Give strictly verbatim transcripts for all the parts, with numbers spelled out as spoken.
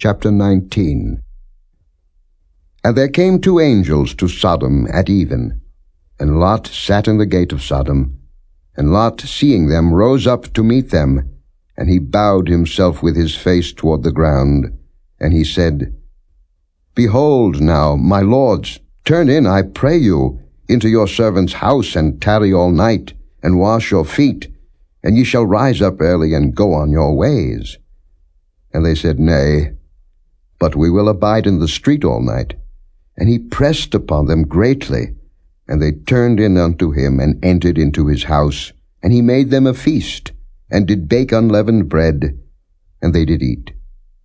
Chapter nineteen. And there came two angels to Sodom at even, and Lot sat in the gate of Sodom. And Lot, seeing them, rose up to meet them, and he bowed himself with his face toward the ground. And he said, Behold now, my lords, turn in, I pray you, into your servant's house, and tarry all night, and wash your feet, and ye shall rise up early, and go on your ways. And they said, Nay, but we will abide in the street all night. And he pressed upon them greatly. And they turned in unto him, and entered into his house. And he made them a feast, and did bake unleavened bread, and they did eat.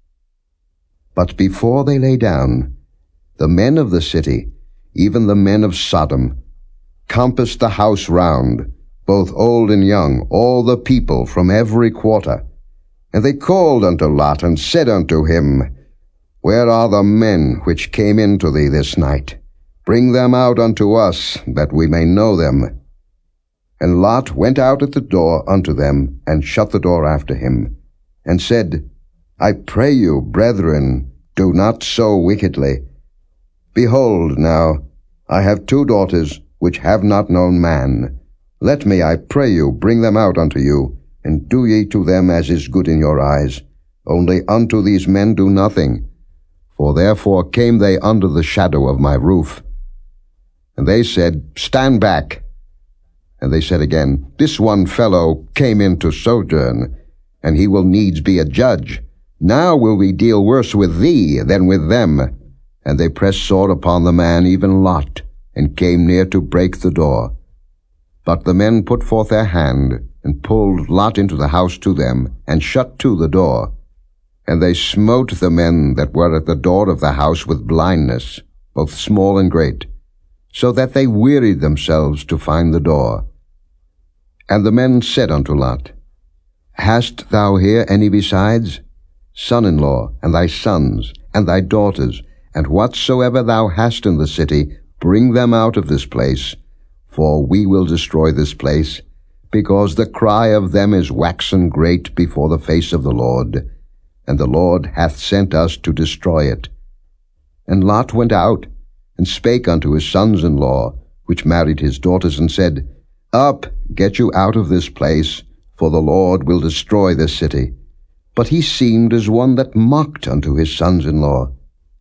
But before they lay down, the men of the city, even the men of Sodom, compassed the house round, both old and young, all the people from every quarter. And they called unto Lot, and said unto him, Where are the men which came into thee this night? Bring them out unto us, that we may know them. And Lot went out at the door unto them, and shut the door after him, and said, I pray you, brethren, do not so wickedly. Behold now, I have two daughters, which have not known man. Let me, I pray you, bring them out unto you, and do ye to them as is good in your eyes. Only unto these men do nothing. For therefore came they under the shadow of my roof. And they said, Stand back. And they said again, This one fellow came in to sojourn, and he will needs be a judge. Now will we deal worse with thee than with them. And they pressed sore upon the man, even Lot, and came near to break the door. But the men put forth their hand, and pulled Lot into the house to them, and shut to the door. And they smote the men that were at the door of the house with blindness, both small and great, so that they wearied themselves to find the door. And the men said unto Lot, Hast thou here any besides? Son-in-law, and thy sons, and thy daughters, and whatsoever thou hast in the city, bring them out of this place, for we will destroy this place, because the cry of them is waxen great before the face of the Lord, and the Lord hath sent us to destroy it. And Lot went out, and spake unto his sons-in-law, which married his daughters, and said, Up, get you out of this place, for the Lord will destroy this city. But he seemed as one that mocked unto his sons-in-law.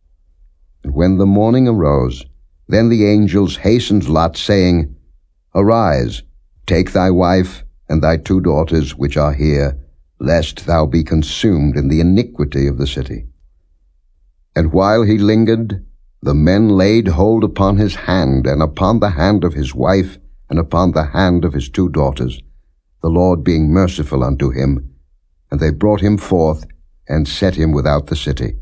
And when the morning arose, then the angels hastened Lot, saying, Arise, take thy wife, and thy two daughters which are here, lest thou be consumed in the iniquity of the city. And while he lingered, the men laid hold upon his hand, and upon the hand of his wife, and upon the hand of his two daughters, the Lord being merciful unto him. And they brought him forth, and set him without the city.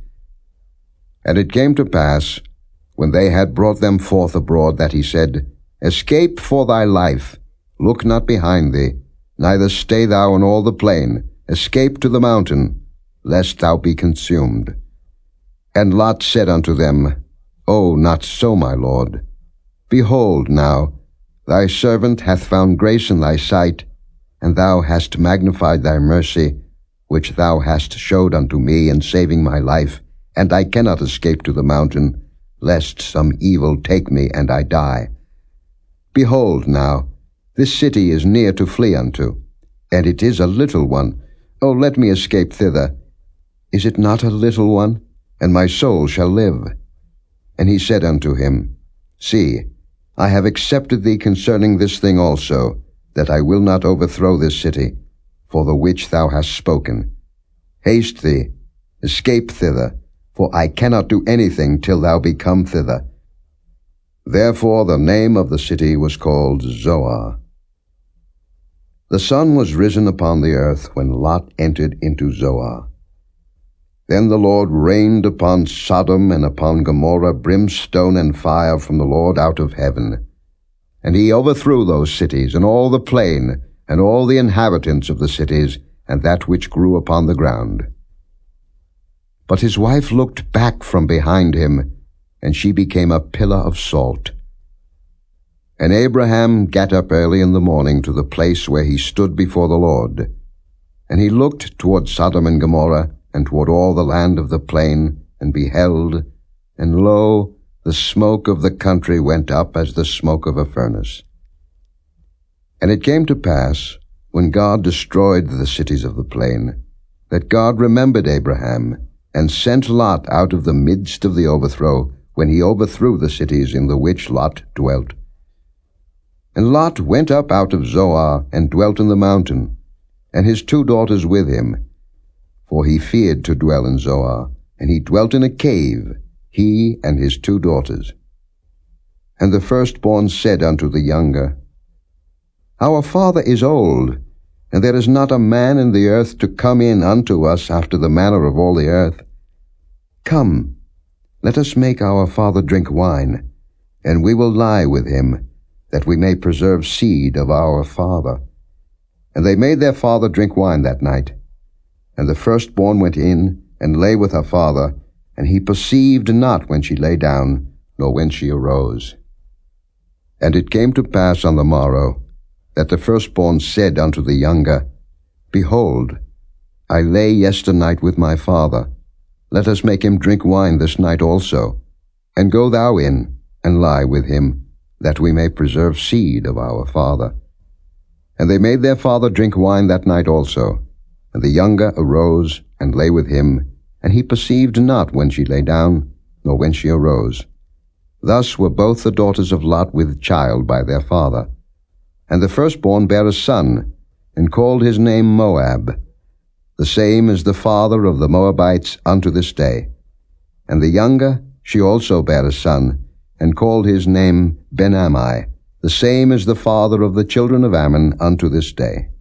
And it came to pass, when they had brought them forth abroad, that he said, Escape for thy life, look not behind thee, neither stay thou in all the plain, escape to the mountain, lest thou be consumed. And Lot said unto them, O, not so, my lord. Behold now, thy servant hath found grace in thy sight, and thou hast magnified thy mercy, which thou hast showed unto me in saving my life, and I cannot escape to the mountain, lest some evil take me, and I die. Behold now, this city is near to flee unto, and it is a little one. O let me escape thither. Is it not a little one? And my soul shall live. And he said unto him, See, I have accepted thee concerning this thing also, that I will not overthrow this city, for the which thou hast spoken. Haste thee, escape thither, for I cannot do anything till thou be come thither. Therefore the name of the city was called Zoar. The sun was risen upon the earth when Lot entered into Zoar. Then the Lord rained upon Sodom and upon Gomorrah brimstone and fire from the Lord out of heaven. And he overthrew those cities, and all the plain, and all the inhabitants of the cities, and that which grew upon the ground. But his wife looked back from behind him, and she became a pillar of salt. And Abraham gat up early in the morning to the place where he stood before the Lord. And he looked toward Sodom and Gomorrah, and toward all the land of the plain, and beheld, and lo, the smoke of the country went up as the smoke of a furnace. And it came to pass, when God destroyed the cities of the plain, that God remembered Abraham, and sent Lot out of the midst of the overthrow, when he overthrew the cities in the which Lot dwelt. And Lot went up out of Zoar, and dwelt in the mountain, and his two daughters with him, for he feared to dwell in Zoar, and he dwelt in a cave, he and his two daughters. And the firstborn said unto the younger, Our father is old, and there is not a man in the earth to come in unto us after the manner of all the earth. Come, let us make our father drink wine, and we will lie with him, that we may preserve seed of our father. And they made their father drink wine that night. And the firstborn went in, and lay with her father, and he perceived not when she lay down, nor when she arose. And it came to pass on the morrow, that the firstborn said unto the younger, Behold, I lay yesternight with my father. Let us make him drink wine this night also, and go thou in, and lie with him, that we may preserve seed of our father. And they made their father drink wine that night also. And the younger arose, and lay with him, and he perceived not when she lay down, nor when she arose. Thus were both the daughters of Lot with child by their father. And the firstborn bare a son, and called his name Moab. The same is the father of the Moabites unto this day. And the younger, she also bare a son, and called his name Ben-Ammi. The same is the father of the children of Ammon unto this day.